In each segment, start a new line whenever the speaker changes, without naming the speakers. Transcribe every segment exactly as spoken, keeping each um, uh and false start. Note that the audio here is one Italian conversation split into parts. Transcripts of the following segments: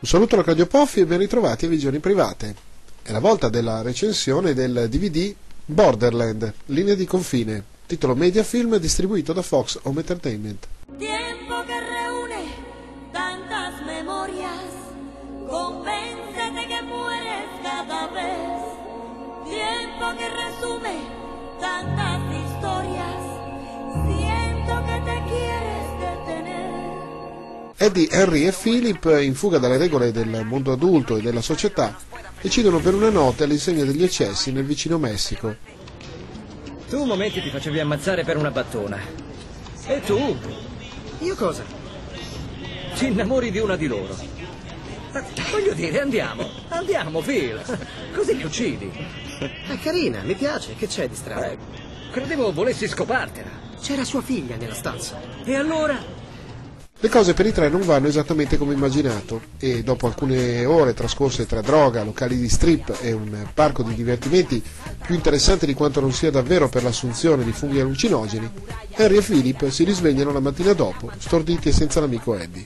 saluto da Claudio Poffi e ben ritrovati a Visioni Private. È la volta della recensione del D V D Borderland, Linea di confine, titolo Mediafilm distribuito da Fox Home Entertainment.
Tiempo que reúne tantas memorias, convéncete que mueres cada vez. Tiempo que resume tantas historias, siento que te quieres detener.
Eddie, Henry e Philip, in fuga dalle regole del mondo adulto e della società, decidono per una notte all'insegna degli eccessi nel vicino Messico.
Tu momenti ti facevi ammazzare per una battona. E tu?
Io cosa?
Ti innamori di una di loro. Voglio dire, andiamo. Andiamo, Phil. Così li uccidi.
È carina, mi piace. Che c'è di strano?
Eh, credevo volessi scopartela.
C'era sua figlia nella stanza.
E allora?
Le cose per i tre non vanno esattamente come immaginato e dopo alcune ore trascorse tra droga, locali di strip e un parco di divertimenti più interessante di quanto non sia davvero per l'assunzione di funghi allucinogeni, Henry e Philip si risvegliano la mattina dopo, storditi e senza l'amico Eddie.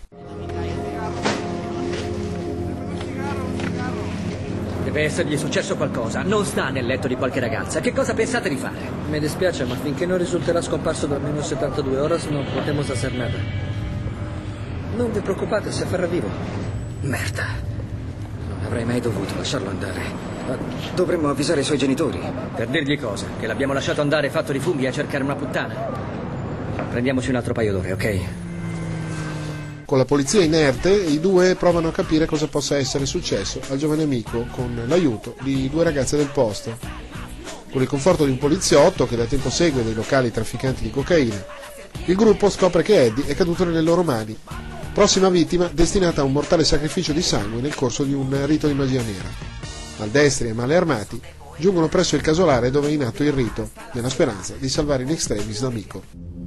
Deve essergli successo qualcosa. Non sta nel letto di qualche ragazza. Che cosa pensate di fare?
Mi dispiace, ma finché non risulterà scomparso da almeno settantadue ore non podemos hacer nada. Non vi preoccupate, si afferra vivo.
Merda. Non avrei mai dovuto lasciarlo andare. Ma dovremmo avvisare i suoi genitori.
Per dirgli cosa? Che l'abbiamo lasciato andare fatto di funghi a cercare una puttana? Prendiamoci un altro paio d'ore, ok?
Con la polizia inerte, i due provano a capire cosa possa essere successo al giovane amico con l'aiuto di due ragazze del posto. Con il conforto di un poliziotto che da tempo segue dei locali trafficanti di cocaina, il gruppo scopre che Eddie è caduto nelle loro mani, prossima vittima destinata a un mortale sacrificio di sangue nel corso di un rito di magia nera. Maldestri e male armati giungono presso il casolare dove è in atto il rito, nella speranza di salvare in extremis l'amico.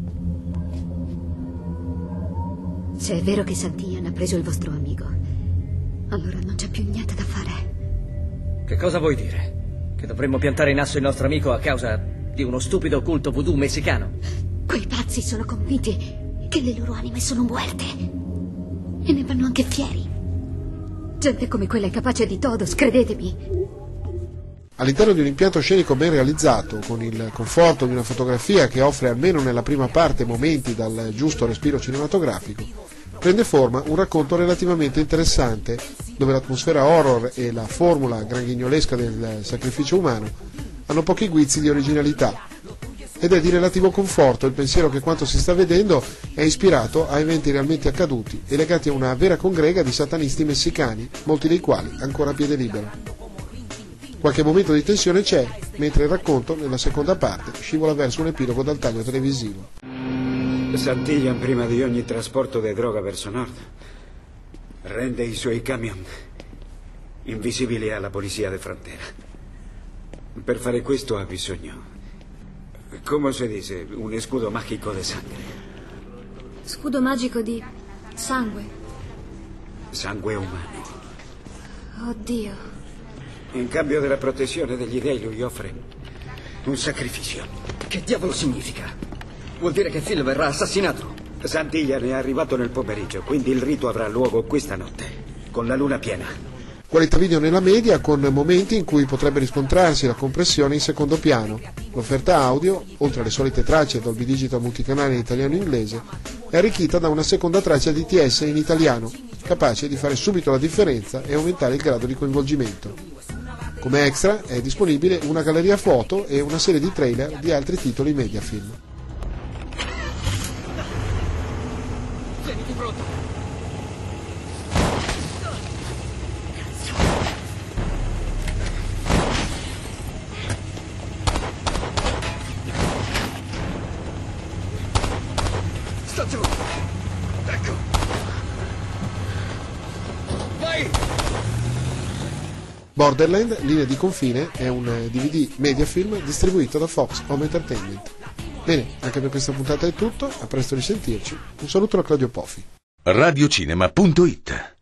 Se è vero che Santillan ha preso il vostro amico, allora non c'è più niente da fare.
Che cosa vuoi dire? Che dovremmo piantare in asso il nostro amico a causa di uno stupido culto voodoo messicano?
Quei pazzi sono convinti che le loro anime sono muerte e ne vanno anche fieri. Gente come quella è capace di todos, credetemi.
All'interno di un impianto scenico ben realizzato, con il conforto di una fotografia che offre almeno nella prima parte momenti dal giusto respiro cinematografico, prende forma un racconto relativamente interessante, dove l'atmosfera horror e la formula granghignolesca del sacrificio umano hanno pochi guizzi di originalità, ed è di relativo conforto il pensiero che quanto si sta vedendo è ispirato a eventi realmente accaduti e legati a una vera congrega di satanisti messicani, molti dei quali ancora a piede libero. Qualche momento di tensione c'è, mentre il racconto, nella seconda parte, scivola verso un epilogo dal taglio televisivo.
Santillan, prima di ogni trasporto di droga verso nord, rende i suoi camion invisibili alla polizia di frontiera. Per fare questo ha bisogno, come si dice, un scudo magico di sangue.
Scudo magico di sangue?
Sangue umano.
Oddio.
In cambio della protezione degli dei lui offre un sacrificio.
Che diavolo significa? Vuol dire che Phil verrà assassinato?
Santillan è arrivato nel pomeriggio, quindi il rito avrà luogo questa notte, con la luna piena.
Qualità video nella media, con momenti in cui potrebbe riscontrarsi la compressione in secondo piano. L'offerta audio, oltre alle solite tracce Dolby Digital multicanale in italiano e inglese, è arricchita da una seconda traccia D T S in italiano, capace di fare subito la differenza e aumentare il grado di coinvolgimento. Come extra è disponibile una galleria foto e una serie di trailer di altri titoli Mediafilm.
Tieniti pronto!
Sta giù! Ecco!
Vai!
Borderland, Linea di confine, è un D V D Mediafilm distribuito da Fox Home Entertainment. Bene, anche per questa puntata è tutto, a presto risentirci. Un saluto da Claudio Poffi.
radiocinema punto it